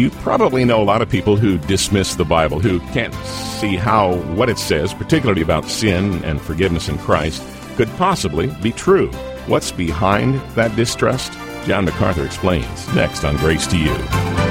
You probably know a lot of people who dismiss the Bible, who can't see how what it says, particularly about sin and forgiveness in Christ, could possibly be true. What's behind that distrust? John MacArthur explains next on Grace to You.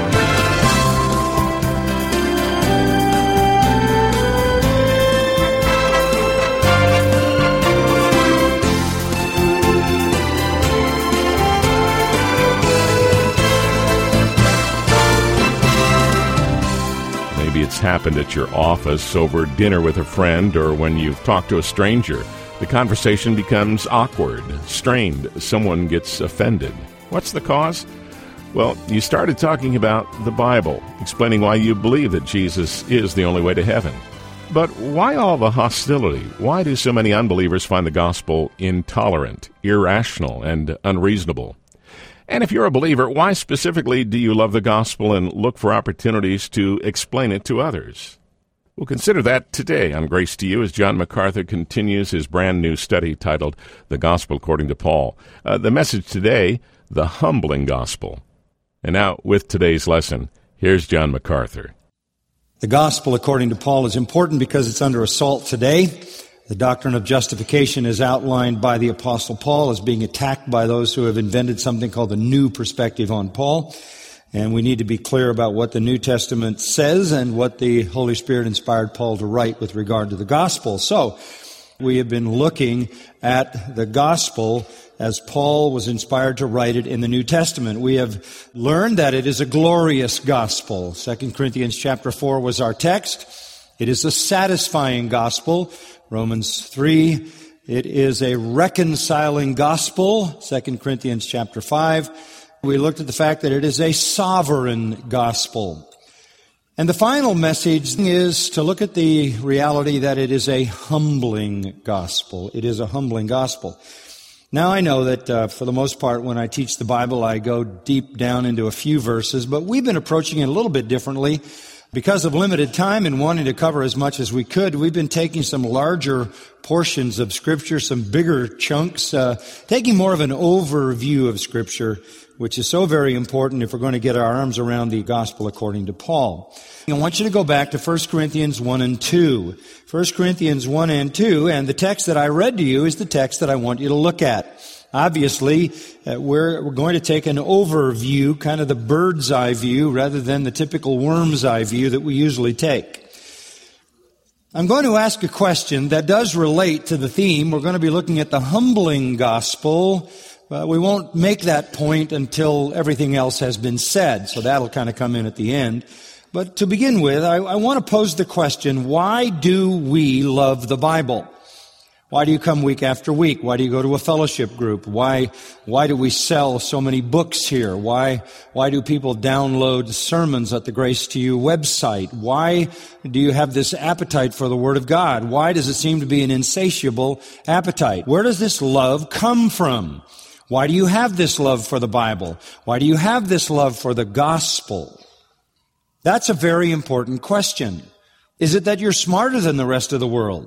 It's happened at your office, over dinner with a friend, or when you've talked to a stranger. The conversation becomes awkward, strained. Someone gets offended. What's the cause? Well, you started talking about the Bible, explaining why you believe that Jesus is the only way to heaven. But why all the hostility? Why do so many unbelievers find the gospel intolerant, irrational, and unreasonable? And if you're a believer, why specifically do you love the gospel and look for opportunities to explain it to others? We'll consider that today on Grace to You as John MacArthur continues his brand new study titled The Gospel According to Paul. The message today, the humbling gospel. And now, with today's lesson, here's John MacArthur. The gospel according to Paul is important because it's under assault today. The doctrine of justification is outlined by the Apostle Paul as being attacked by those who have invented something called the new perspective on Paul. And we need to be clear about what the New Testament says and what the Holy Spirit inspired Paul to write with regard to the gospel. So, we have been looking at the gospel as Paul was inspired to write it in the New Testament. We have learned that it is a glorious gospel. 2 Corinthians chapter 4 was our text. It is a satisfying gospel. Romans 3, it is a reconciling gospel, 2 Corinthians chapter 5. We looked at the fact that it is a sovereign gospel. And the final message is to look at the reality that it is a humbling gospel. It is a humbling gospel. Now I know that for the most part when I teach the Bible I go deep down into a few verses, but we've been approaching it a little bit differently. Because of limited time and wanting to cover as much as we could, we've been taking some larger portions of Scripture, some bigger chunks, taking more of an overview of Scripture, which is so very important if we're going to get our arms around the gospel according to Paul. I want you to go back to 1 Corinthians 1 and 2. 1 Corinthians 1 and 2, and the text that I read to you is the text that I want you to look at. Obviously, we're going to take an overview, kind of the bird's eye view, rather than the typical worm's eye view that we usually take. I'm going to ask a question that does relate to the theme. We're going to be looking at the humbling gospel. We won't make that point until everything else has been said, so that'll kind of come in at the end. But to begin with, I want to pose the question, why do we love the Bible? Why do you come week after week? Why do you go to a fellowship group? Why do we sell so many books here? Why do people download sermons at the Grace to You website? Why do you have this appetite for the Word of God? Why does it seem to be an insatiable appetite? Where does this love come from? Why do you have this love for the Bible? Why do you have this love for the gospel? That's a very important question. Is it that you're smarter than the rest of the world?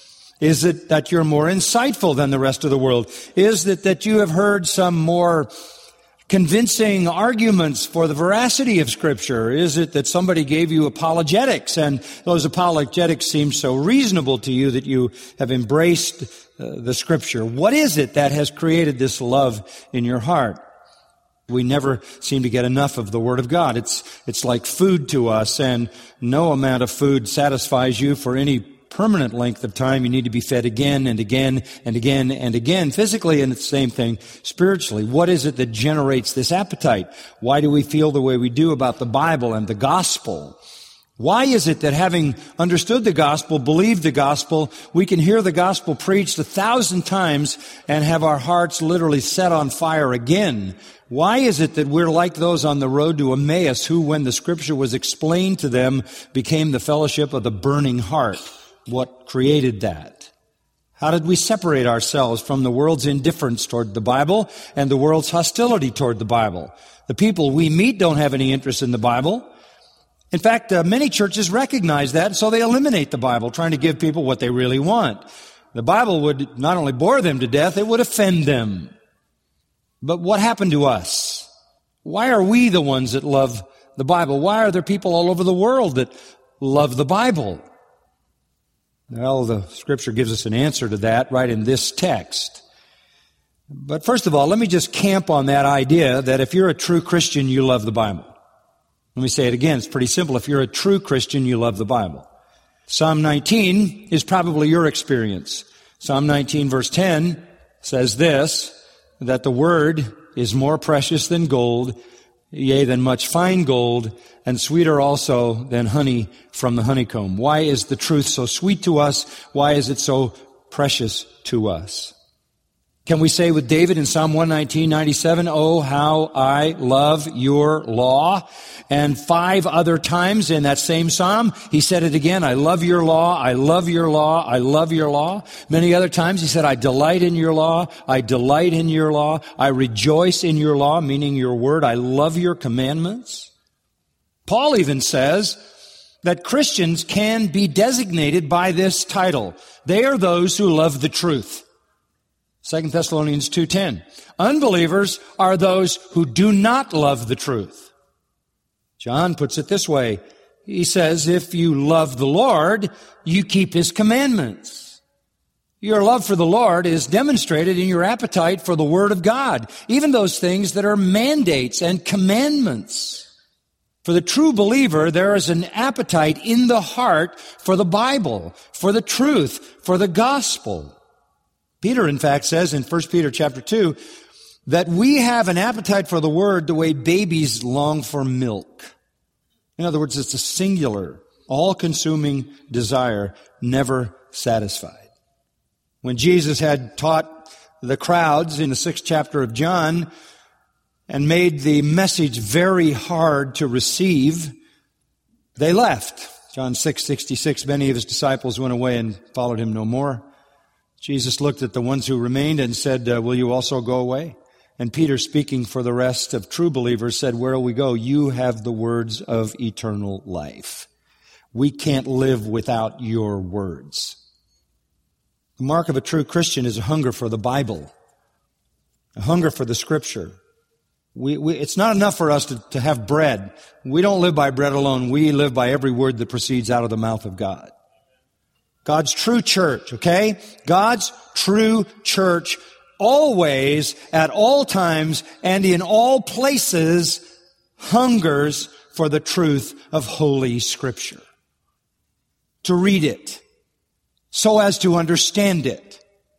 Is it that you're more insightful than the rest of the world? Is it that you have heard some more convincing arguments for the veracity of Scripture? Is it that somebody gave you apologetics and those apologetics seem so reasonable to you that you have embraced the Scripture? What is it that has created this love in your heart? We never seem to get enough of the Word of God. It's like food to us, and no amount of food satisfies you for any permanent length of time. You need to be fed again and again and again and again, physically, and it's the same thing spiritually. What is it that generates this appetite? Why do we feel the way we do about the Bible and the gospel? Why is it that having understood the gospel, believed the gospel, we can hear the gospel preached 1,000 times and have our hearts literally set on fire again? Why is it that we're like those on the road to Emmaus who, when the Scripture was explained to them, became the fellowship of the burning heart? What created that? How did we separate ourselves from the world's indifference toward the Bible and the world's hostility toward the Bible? The people we meet don't have any interest in the Bible. In fact, many churches recognize that, so they eliminate the Bible, trying to give people what they really want. The Bible would not only bore them to death, it would offend them. But what happened to us? Why are we the ones that love the Bible? Why are there people all over the world that love the Bible? Well, the Scripture gives us an answer to that right in this text. But first of all, let me just camp on that idea that if you're a true Christian, you love the Bible. Let me say it again. It's pretty simple. If you're a true Christian, you love the Bible. Psalm 19 is probably your experience. Psalm 19 verse 10 says this, that the Word is more precious than gold, yea, than much fine gold, and sweeter also than honey from the honeycomb. Why is the truth so sweet to us? Why is it so precious to us? Can we say with David in Psalm 119:97, "Oh, how I love your law"? And 5 other times in that same psalm, he said it again, "I love your law, I love your law, I love your law." Many other times he said, "I delight in your law, I delight in your law, I rejoice in your law," meaning your word, "I love your commandments." Paul even says that Christians can be designated by this title. They are those who love the truth. 2 Thessalonians 2:10. Unbelievers are those who do not love the truth. John puts it this way. He says, if you love the Lord, you keep His commandments. Your love for the Lord is demonstrated in your appetite for the Word of God, even those things that are mandates and commandments. For the true believer, there is an appetite in the heart for the Bible, for the truth, for the gospel. Peter, in fact, says in 1 Peter chapter 2 that we have an appetite for the Word the way babies long for milk. In other words, it's a singular, all-consuming desire, never satisfied. When Jesus had taught the crowds in the 6th chapter of John and made the message very hard to receive, they left. John 6:66, many of His disciples went away and followed Him no more. Jesus looked at the ones who remained and said, will you also go away? And Peter, speaking for the rest of true believers, said, where will we go? You have the words of eternal life. We can't live without your words. The mark of a true Christian is a hunger for the Bible, a hunger for the Scripture. It's not enough for us to have bread. We don't live by bread alone. We live by every word that proceeds out of the mouth of God. God's true church, okay? God's true church always, at all times, and in all places, hungers for the truth of Holy Scripture. To read it, so as to understand it,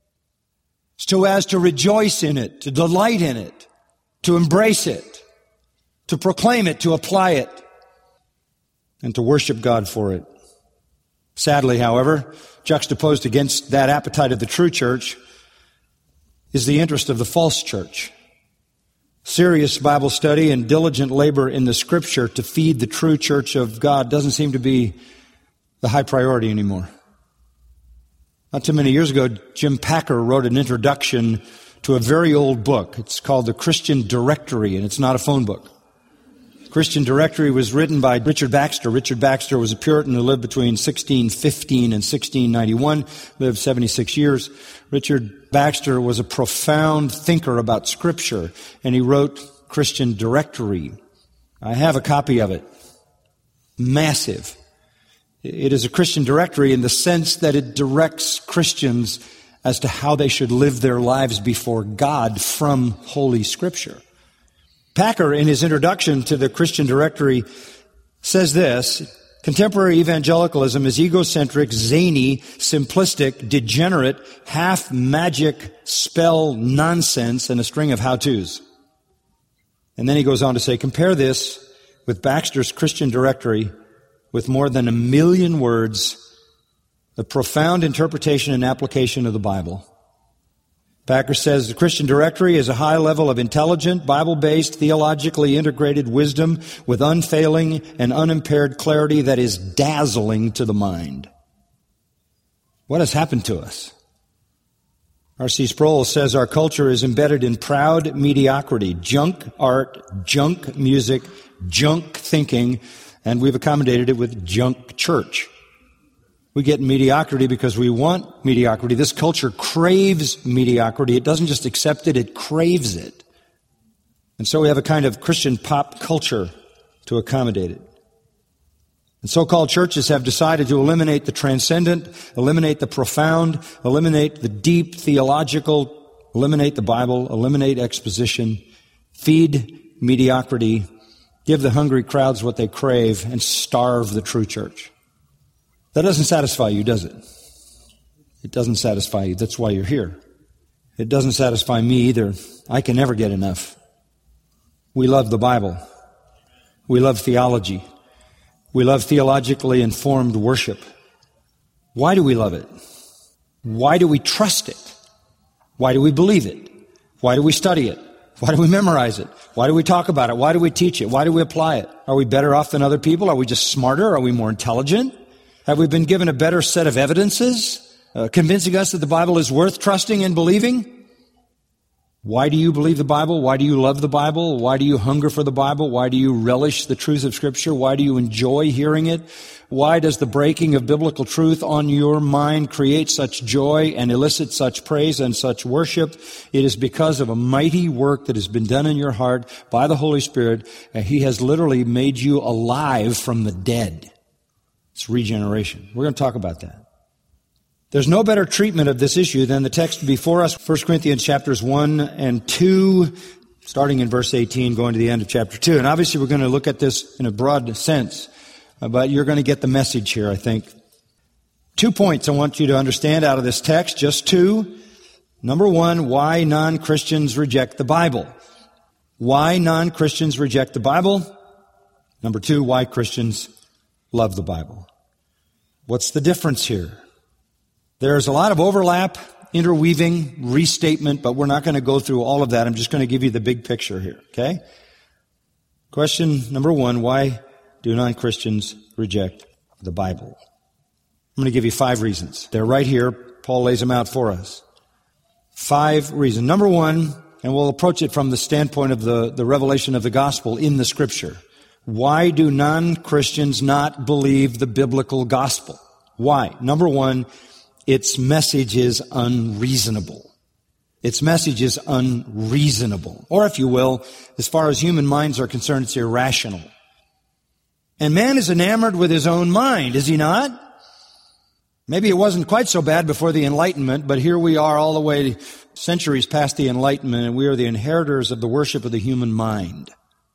so as to rejoice in it, to delight in it, to embrace it, to proclaim it, to apply it, and to worship God for it. Sadly, however, juxtaposed against that appetite of the true church is the interest of the false church. Serious Bible study and diligent labor in the Scripture to feed the true church of God doesn't seem to be the high priority anymore. Not too many years ago, Jim Packer wrote an introduction to a very old book. It's called The Christian Directory, and it's not a phone book. Christian Directory was written by Richard Baxter. Richard Baxter was a Puritan who lived between 1615 and 1691, lived 76 years. Richard Baxter was a profound thinker about Scripture, and he wrote Christian Directory. I have a copy of it. Massive. It is a Christian directory in the sense that it directs Christians as to how they should live their lives before God from Holy Scripture. Packer, in his introduction to the Christian Directory, says this: contemporary evangelicalism is egocentric, zany, simplistic, degenerate, half-magic spell nonsense and a string of how-tos. And then he goes on to say, compare this with Baxter's Christian Directory with more than 1 million words, the profound interpretation and application of the Bible. Packer says the Christian Directory is a high level of intelligent, Bible-based, theologically integrated wisdom with unfailing and unimpaired clarity that is dazzling to the mind. What has happened to us? R.C. Sproul says our culture is embedded in proud mediocrity, junk art, junk music, junk thinking, and we've accommodated it with junk church. We get mediocrity because we want mediocrity. This culture craves mediocrity. It doesn't just accept it, it craves it. And so we have a kind of Christian pop culture to accommodate it. And so-called churches have decided to eliminate the transcendent, eliminate the profound, eliminate the deep theological, eliminate the Bible, eliminate exposition, feed mediocrity, give the hungry crowds what they crave, and starve the true church. That doesn't satisfy you, does it? It doesn't satisfy you. That's why you're here. It doesn't satisfy me either. I can never get enough. We love the Bible. We love theology. We love theologically informed worship. Why do we love it? Why do we trust it? Why do we believe it? Why do we study it? Why do we memorize it? Why do we talk about it? Why do we teach it? Why do we apply it? Are we better off than other people? Are we just smarter? Are we more intelligent? Have we been given a better set of evidences, convincing us that the Bible is worth trusting and believing? Why do you believe the Bible? Why do you love the Bible? Why do you hunger for the Bible? Why do you relish the truth of Scripture? Why do you enjoy hearing it? Why does the breaking of biblical truth on your mind create such joy and elicit such praise and such worship? It is because of a mighty work that has been done in your heart by the Holy Spirit. He has literally made you alive from the dead. It's regeneration. We're going to talk about that. There's no better treatment of this issue than the text before us, 1 Corinthians chapters 1 and 2, starting in verse 18, going to the end of chapter 2. And obviously we're going to look at this in a broad sense, but you're going to get the message here, I think. 2 points I want you to understand out of this text, just 2. Number 1, why non-Christians reject the Bible. Why non-Christians reject the Bible. Number 2, why Christians love the Bible. What's the difference here? There's a lot of overlap, interweaving, restatement, but we're not going to go through all of that. I'm just going to give you the big picture here, okay? Question number 1, why do non-Christians reject the Bible? I'm going to give you 5 reasons. They're right here. Paul lays them out for us. 5 reasons. Number 1, and we'll approach it from the standpoint of the revelation of the gospel in the Scripture. Why do non-Christians not believe the biblical gospel? Why? Number 1, its message is unreasonable. Its message is unreasonable. Or if you will, as far as human minds are concerned, it's irrational. And man is enamored with his own mind, is he not? Maybe it wasn't quite so bad before the Enlightenment, but here we are all the way centuries past the Enlightenment, and we are the inheritors of the worship of the human mind.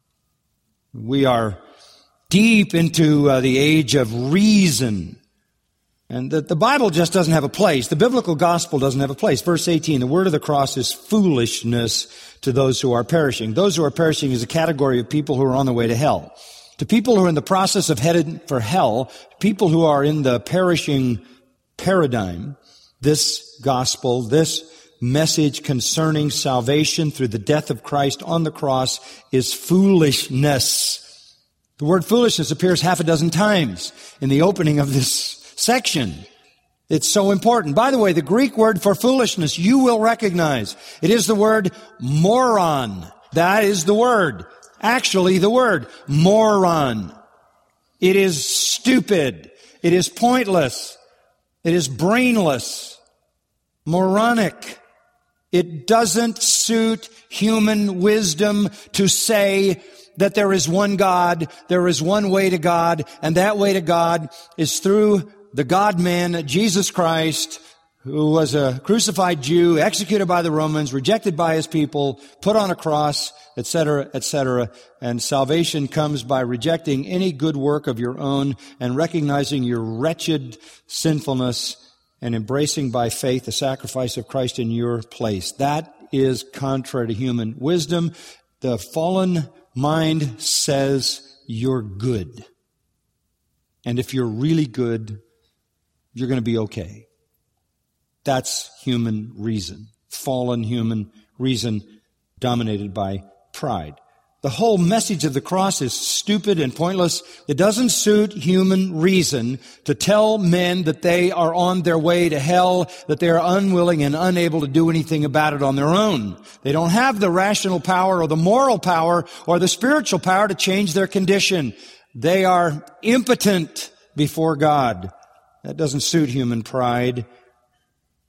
We are deep into the age of reason. And the Bible just doesn't have a place. The biblical gospel doesn't have a place. Verse 18, the word of the cross is foolishness to those who are perishing. Those who are perishing is a category of people who are on the way to hell. To people who are in the process of headed for hell, people who are in the perishing paradigm, this gospel, this message concerning salvation through the death of Christ on the cross is foolishness. The word foolishness appears 6 times in the opening of this section. It's so important. By the way, the Greek word for foolishness you will recognize. It is the word moron. That is the word. Actually, the word moron. It is stupid. It is pointless. It is brainless. Moronic. It doesn't suit human wisdom to say that there is one God, there is one way to God, and that way to God is through the God-man, Jesus Christ, who was a crucified Jew, executed by the Romans, rejected by his people, put on a cross, etc., etc. And salvation comes by rejecting any good work of your own and recognizing your wretched sinfulness and embracing by faith the sacrifice of Christ in your place. That is contrary to human wisdom. The fallen mind says you're good. And if you're really good, you're going to be okay. That's human reason. Fallen human reason dominated by pride. The whole message of the cross is stupid and pointless. It doesn't suit human reason to tell men that they are on their way to hell, that they are unwilling and unable to do anything about it on their own. They don't have the rational power or the moral power or the spiritual power to change their condition. They are impotent before God. That doesn't suit human pride.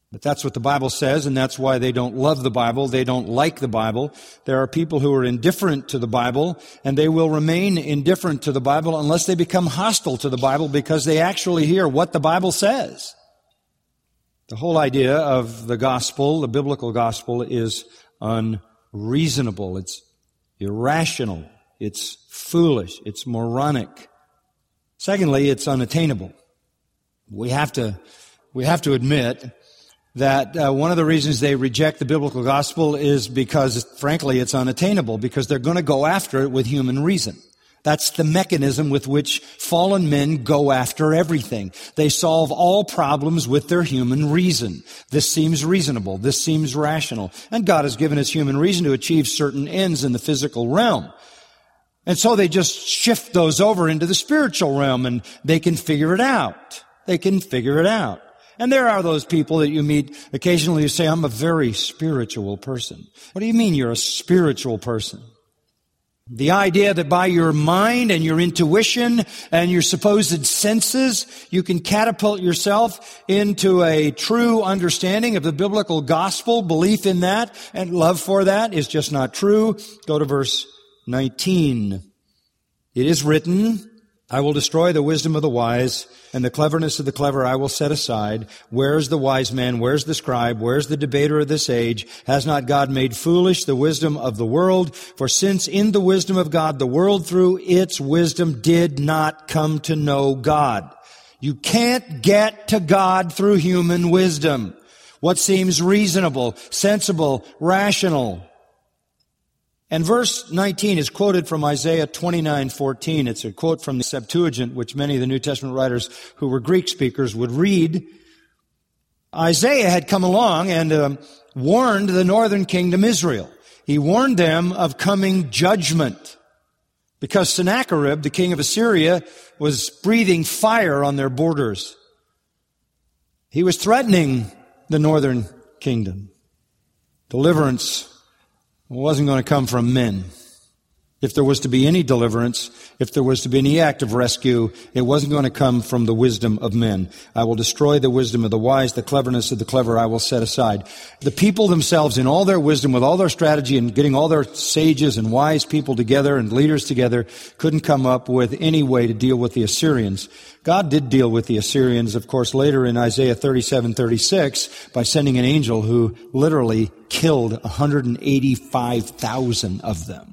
But that's what the Bible says, and that's why they don't love the Bible. They don't like the Bible. There are people who are indifferent to the Bible, and they will remain indifferent to the Bible unless they become hostile to the Bible because they actually hear what the Bible says. The whole idea of the gospel, the biblical gospel, is unreasonable. It's irrational. It's foolish. It's moronic. Secondly, it's unattainable. We have to admit that one of the reasons they reject the biblical gospel is because, frankly, it's unattainable, because they're going to go after it with human reason. That's the mechanism with which fallen men go after everything. They solve all problems with their human reason. This seems reasonable. This seems rational. And God has given us human reason to achieve certain ends in the physical realm. And so they just shift those over into the spiritual realm, and they can figure it out. They can figure it out. And there are those people that you meet occasionally who say, I'm a very spiritual person. What do you mean you're a spiritual person? The idea that by your mind and your intuition and your supposed senses, you can catapult yourself into a true understanding of the biblical gospel, belief in that, and love for that is just not true. Go to verse 19. It is written, I will destroy the wisdom of the wise, and the cleverness of the clever I will set aside. Where's the wise man? Where's the scribe? Where's the debater of this age? Has not God made foolish the wisdom of the world? For since in the wisdom of God, the world through its wisdom did not come to know God. You can't get to God through human wisdom. What seems reasonable, sensible, rational. And verse 19 is quoted from Isaiah 29:14. It's a quote from the Septuagint, which many of the New Testament writers who were Greek speakers would read. Isaiah had come along and warned the northern kingdom Israel. He warned them of coming judgment because Sennacherib, the king of Assyria, was breathing fire on their borders. He was threatening the northern kingdom. Deliverance wasn't going to come from men. If there was to be any deliverance, if there was to be any act of rescue, it wasn't going to come from the wisdom of men. I will destroy the wisdom of the wise, the cleverness of the clever I will set aside. The people themselves, in all their wisdom, with all their strategy and getting all their sages and wise people together and leaders together, couldn't come up with any way to deal with the Assyrians. God did deal with the Assyrians, of course, later in Isaiah 37:36 by sending an angel who literally killed 185,000 of them.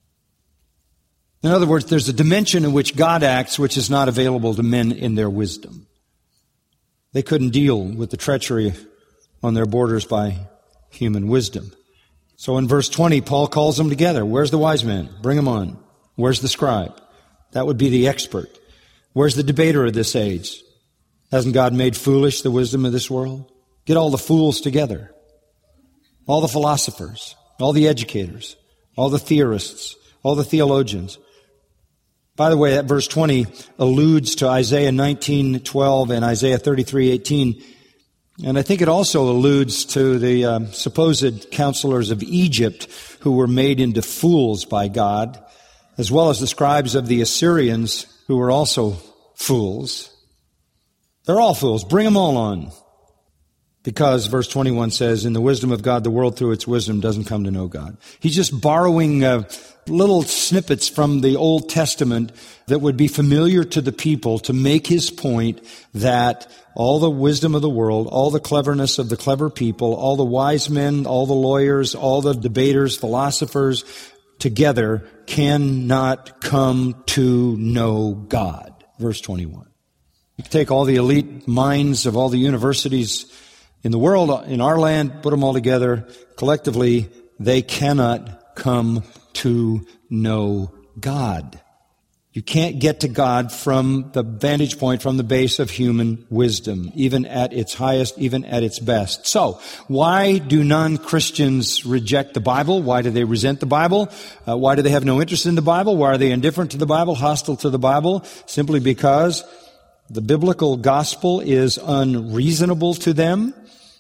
In other words, there's a dimension in which God acts which is not available to men in their wisdom. They couldn't deal with the treachery on their borders by human wisdom. So in verse 20, Paul calls them together. Where's the wise man? Bring him on. Where's the scribe? That would be the expert. Where's the debater of this age? Hasn't God made foolish the wisdom of this world? Get all the fools together. All the philosophers, all the educators, all the theorists, all the theologians. By the way, that verse 20 alludes to Isaiah 19:12 and Isaiah 33:18. And I think it also alludes to the supposed counselors of Egypt who were made into fools by God, as well as the scribes of the Assyrians who were also fools. They're all fools. Bring them all on. Because verse 21 says, in the wisdom of God, the world through its wisdom doesn't come to know God. He's just borrowing little snippets from the Old Testament that would be familiar to the people to make his point that all the wisdom of the world, all the cleverness of the clever people, all the wise men, all the lawyers, all the debaters, philosophers together cannot come to know God. Verse 21. You can take all the elite minds of all the universities in the world, in our land, put them all together. Collectively, they cannot come to know God. You can't get to God from the vantage point, from the base of human wisdom, even at its highest, even at its best. So, why do non-Christians reject the Bible? Why do they resent the Bible? Why do they have no interest in the Bible? Why are they indifferent to the Bible, hostile to the Bible? Simply because the biblical gospel is unreasonable to them,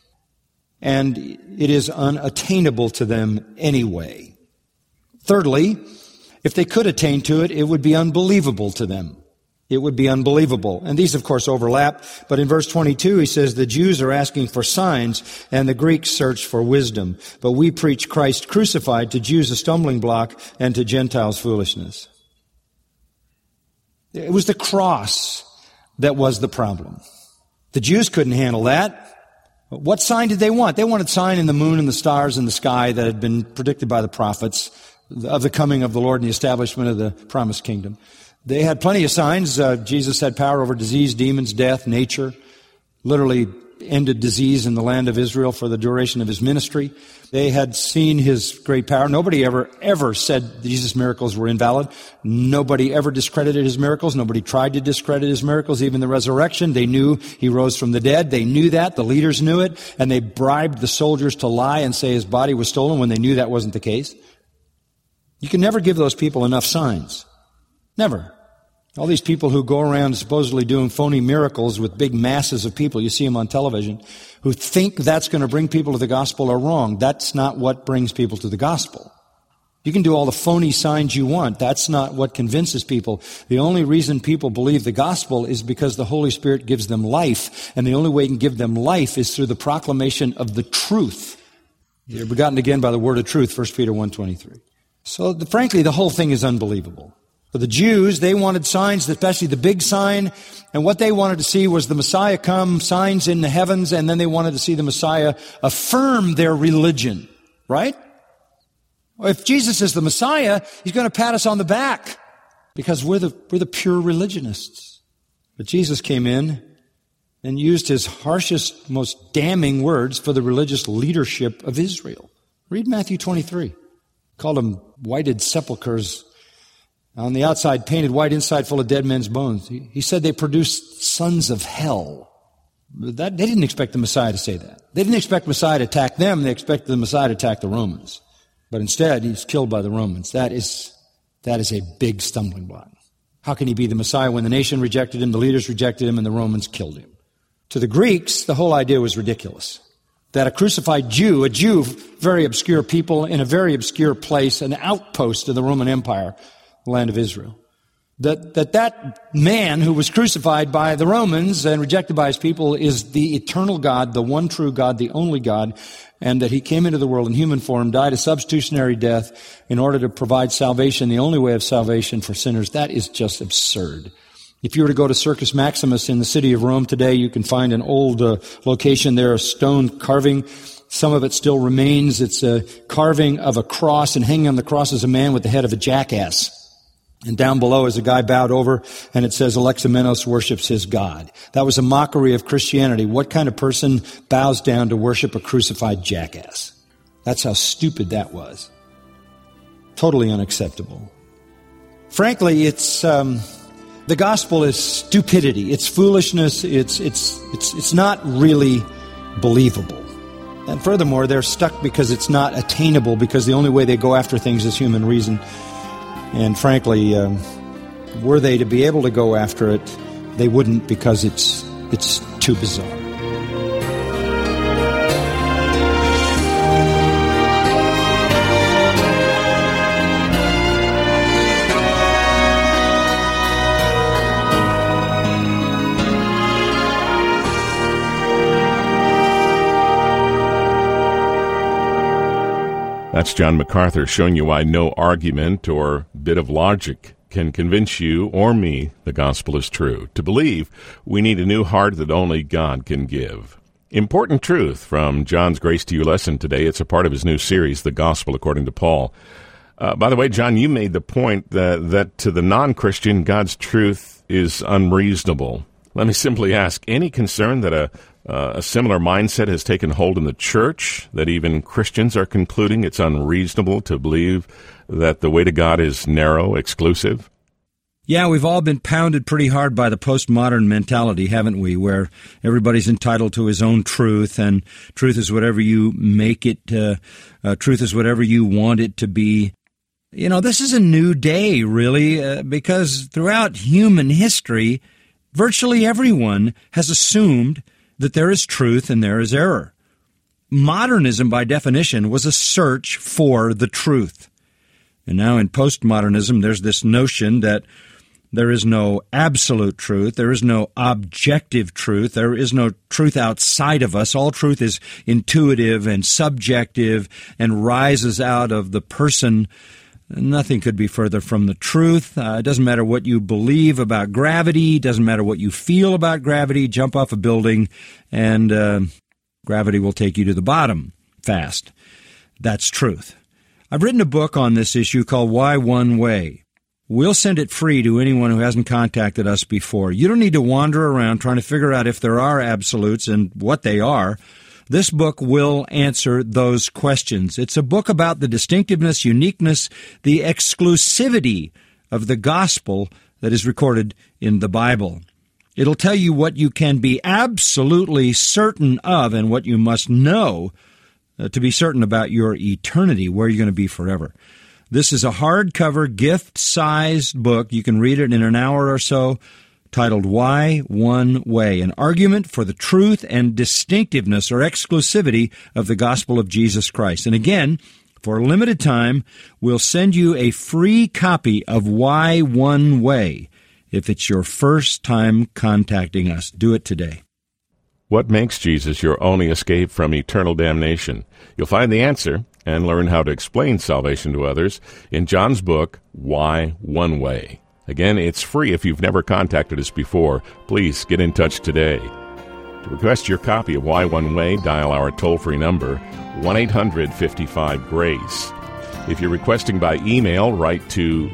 and it is unattainable to them anyway. Thirdly, if they could attain to it, it would be unbelievable to them. it would be unbelievable. And these, of course, overlap. But in verse 22, he says, the Jews are asking for signs, and the Greeks search for wisdom. But we preach Christ crucified, to Jews a stumbling block, and to Gentiles foolishness. It was the cross that was the problem. The Jews couldn't handle that. What sign did they want? They wanted a sign in the moon and the stars in the sky that had been predicted by the prophets of the coming of the Lord and the establishment of the promised kingdom. They had plenty of signs. Jesus had power over disease, demons, death, nature. Literally ended disease in the land of Israel for the duration of his ministry. They had seen his great power. Nobody ever said Jesus' miracles were invalid. Nobody ever discredited his miracles. Nobody tried to discredit his miracles, even the resurrection. They knew he rose from the dead. They knew that. The leaders knew it. And they bribed the soldiers to lie and say his body was stolen when they knew that wasn't the case. You can never give those people enough signs. Never. All these people who go around supposedly doing phony miracles with big masses of people, you see them on television, who think that's going to bring people to the gospel are wrong. That's not what brings people to the gospel. You can do all the phony signs you want. That's not what convinces people. The only reason people believe the gospel is because the Holy Spirit gives them life, and the only way you can give them life is through the proclamation of the truth. You're begotten again by the word of truth, 1 Peter 1:23. So, frankly, the whole thing is unbelievable. For the Jews, they wanted signs, especially the big sign, and what they wanted to see was the Messiah come, signs in the heavens, and then they wanted to see the Messiah affirm their religion, right? If Jesus is the Messiah, he's going to pat us on the back because we're the pure religionists. But Jesus came in and used his harshest, most damning words for the religious leadership of Israel. Read Matthew 23. Called them whited sepulchres. On the outside, painted white, inside full of dead men's bones. He said they produced sons of hell. They didn't expect the Messiah to say that. They didn't expect Messiah to attack them. They expected the Messiah to attack the Romans. But instead, he's killed by the Romans. That is a big stumbling block. How can he be the Messiah when the nation rejected him, the leaders rejected him, and the Romans killed him? To the Greeks, the whole idea was ridiculous. That a crucified Jew, very obscure people in a very obscure place, an outpost of the Roman Empire, the land of Israel. That man who was crucified by the Romans and rejected by his people is the eternal God, the one true God, the only God, and that he came into the world in human form, died a substitutionary death in order to provide salvation, the only way of salvation for sinners. That is just absurd. If you were to go to Circus Maximus in the city of Rome today, you can find an old location there, a stone carving. Some of it still remains. It's a carving of a cross, and hanging on the cross is a man with the head of a jackass. And down below is a guy bowed over, and it says Alexamenos worships his God. That was a mockery of Christianity. What kind of person bows down to worship a crucified jackass? That's how stupid that was. Totally unacceptable. Frankly, it's the gospel is stupidity. It's foolishness. It's not really believable. And furthermore, they're stuck because it's not attainable, because the only way they go after things is human reason. And frankly, were they to be able to go after it, they wouldn't, because it's too bizarre. That's John MacArthur showing you why no argument or bit of logic can convince you or me the gospel is true. To believe, we need a new heart that only God can give. Important truth from John's Grace to You lesson today. It's a part of his new series, The Gospel According to Paul. By the way, John, you made the point that to the non-Christian, God's truth is unreasonable. Let me simply ask, any concern that a similar mindset has taken hold in the church, that even Christians are concluding it's unreasonable to believe that the way to God is narrow, exclusive? Yeah, we've all been pounded pretty hard by the postmodern mentality, haven't we, where everybody's entitled to his own truth, and truth is whatever you make it, truth is whatever you want it to be. You know, this is a new day, really, because throughout human history, virtually everyone has assumed that there is truth and there is error. Modernism, by definition, was a search for the truth. And now in postmodernism, there's this notion that There is no absolute truth. There is no objective truth. There is no truth outside of us. All truth is intuitive and subjective and rises out of the person. Nothing could be further from the truth. It doesn't matter what you believe about gravity. It doesn't matter what you feel about gravity. Jump off a building and gravity will take you to the bottom fast. That's truth. I've written a book on this issue called Why One Way. We'll send it free to anyone who hasn't contacted us before. You don't need to wander around trying to figure out if there are absolutes and what they are. This book will answer those questions. It's a book about the distinctiveness, uniqueness, the exclusivity of the gospel that is recorded in the Bible. It'll tell you what you can be absolutely certain of and what you must know to be certain about your eternity, where you're going to be forever. This is a hardcover, gift-sized book. You can read it in an hour or so, titled Why One Way, an argument for the truth and distinctiveness or exclusivity of the gospel of Jesus Christ. And again, for a limited time, we'll send you a free copy of Why One Way if it's your first time contacting us. Do it today. What makes Jesus your only escape from eternal damnation? You'll find the answer and learn how to explain salvation to others in John's book, Why One Way. Again, it's free if you've never contacted us before. Please get in touch today. To request your copy of Why One Way, dial our toll-free number, 1-800-55-GRACE. If you're requesting by email, write to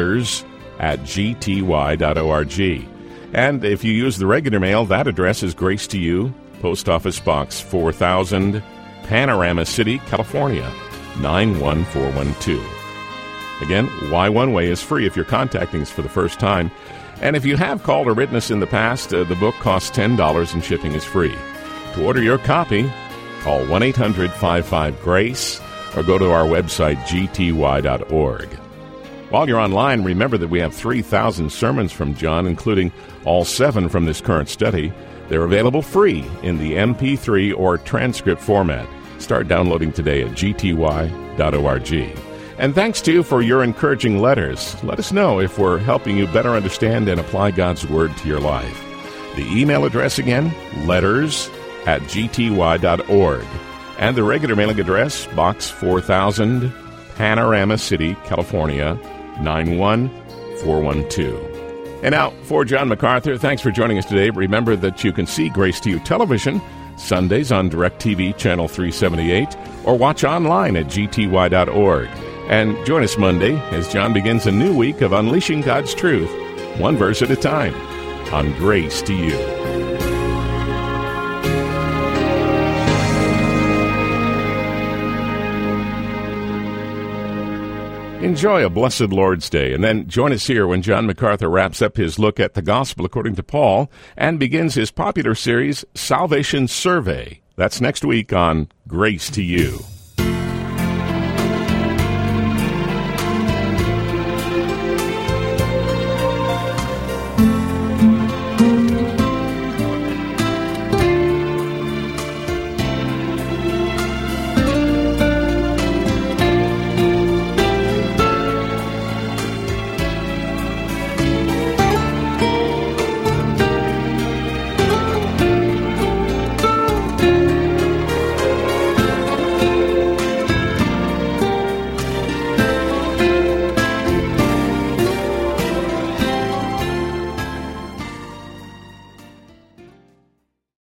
letters@gty.org. And if you use the regular mail, that address is Grace to You, Post Office Box 4000, Panorama City, California, 91412. Again, Why One Way is free if you're contacting us for the first time. And if you have called or written us in the past, the book costs $10 and shipping is free. To order your copy, call 1-800-55-GRACE or go to our website, gty.org. While you're online, remember that we have 3,000 sermons from John, including all 7 from this current study. They're available free in the MP3 or transcript format. Start downloading today at gty.org. And thanks to you for your encouraging letters. Let us know if we're helping you better understand and apply God's Word to your life. The email address again, letters@gty.org. And the regular mailing address, Box 4000, Panorama City, California, 91412. And now, for John MacArthur, thanks for joining us today. Remember that you can see Grace to You television Sundays on DirecTV Channel 378 or watch online at gty.org. And join us Monday as John begins a new week of unleashing God's truth, one verse at a time, on Grace to You. Enjoy a blessed Lord's Day, and then join us here when John MacArthur wraps up his look at the Gospel according to Paul and begins his popular series, Salvation Survey. That's next week on Grace to You.